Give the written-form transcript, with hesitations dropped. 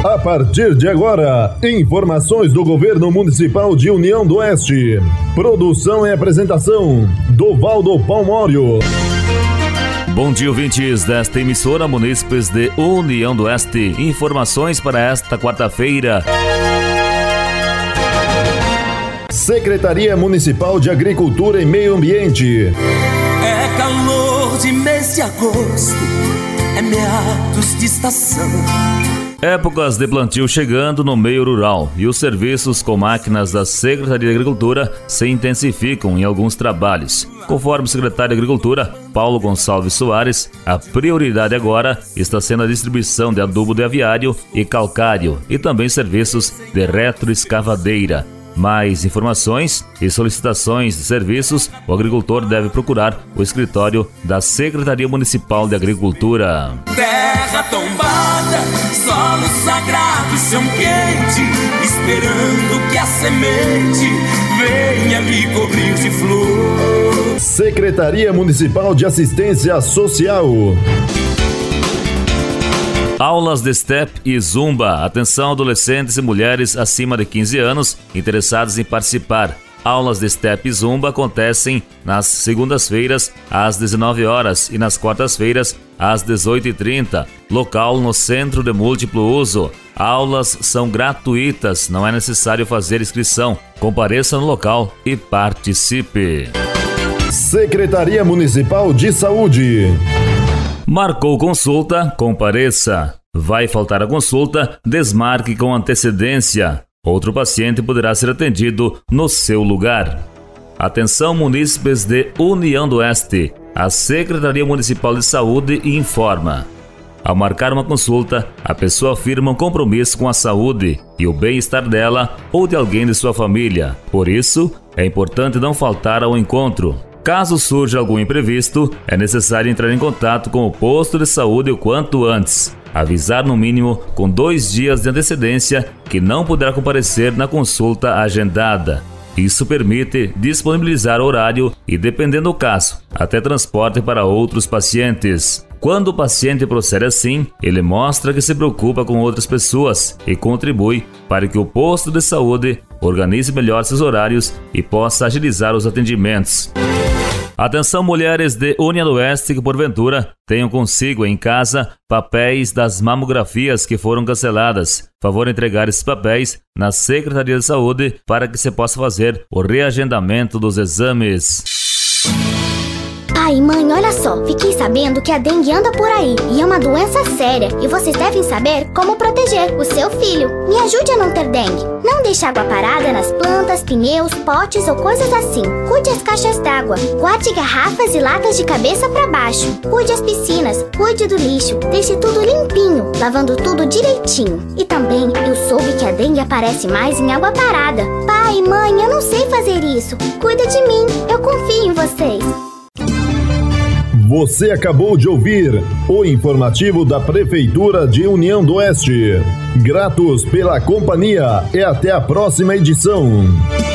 A partir de agora, informações do Governo Municipal de União do Oeste. Produção e apresentação, Dovaldo Palmório. Bom dia, ouvintes desta emissora Munícipes de União do Oeste. Informações para esta quarta-feira. Secretaria Municipal de Agricultura e Meio Ambiente. É calor de mês de agosto, é meados de estação. Épocas de plantio chegando no meio rural e os serviços com máquinas da Secretaria de Agricultura se intensificam em alguns trabalhos. Conforme o secretário de Agricultura, Paulo Gonçalves Soares, a prioridade agora está sendo a distribuição de adubo de aviário e calcário e também serviços de retroescavadeira. Mais informações e solicitações de serviços, o agricultor deve procurar o escritório da Secretaria Municipal de Agricultura. Terra tombada, solo sagrado, chão quente, esperando que a semente venha lhe cobrir de flor. Secretaria Municipal de Assistência Social. Aulas de Step e Zumba. Atenção, adolescentes e mulheres acima de 15 anos interessados em participar. Aulas de Step e Zumba acontecem nas segundas-feiras às 19 horas e nas quartas-feiras às 18h30. Local no Centro de Múltiplo Uso. Aulas são gratuitas, não é necessário fazer inscrição. Compareça no local e participe. Secretaria Municipal de Saúde. Marcou consulta? Compareça. Vai faltar a consulta? Desmarque com antecedência. Outro paciente poderá ser atendido no seu lugar. Atenção, munícipes de União do Oeste. A Secretaria Municipal de Saúde informa. Ao marcar uma consulta, a pessoa afirma um compromisso com a saúde e o bem-estar dela ou de alguém de sua família. Por isso, é importante não faltar ao encontro. Caso surja algum imprevisto, é necessário entrar em contato com o posto de saúde o quanto antes. Avisar no mínimo com 2 dias de antecedência que não poderá comparecer na consulta agendada. Isso permite disponibilizar horário e, dependendo do caso, até transporte para outros pacientes. Quando o paciente procede assim, ele mostra que se preocupa com outras pessoas e contribui para que o posto de saúde organize melhor seus horários e possa agilizar os atendimentos. Atenção, mulheres de União do Oeste que porventura tenham consigo em casa papéis das mamografias que foram canceladas. Favor entregar esses papéis na Secretaria de Saúde para que se possa fazer o reagendamento dos exames. Pai e mãe, olha só, fiquei sabendo que a dengue anda por aí e é uma doença séria e vocês devem saber como proteger o seu filho. Me ajude a não ter dengue. Não deixe água parada nas plantas, pneus, potes ou coisas assim. Cuide as caixas d'água. Guarde garrafas e latas de cabeça para baixo. Cuide as piscinas. Cuide do lixo. Deixe tudo limpinho, lavando tudo direitinho. E também eu soube que a dengue aparece mais em água parada. Pai, mãe, eu não sei fazer isso. Cuida de mim. Eu confio em vocês. Você acabou de ouvir o informativo da Prefeitura de União do Oeste. Gratos pela companhia e até a próxima edição.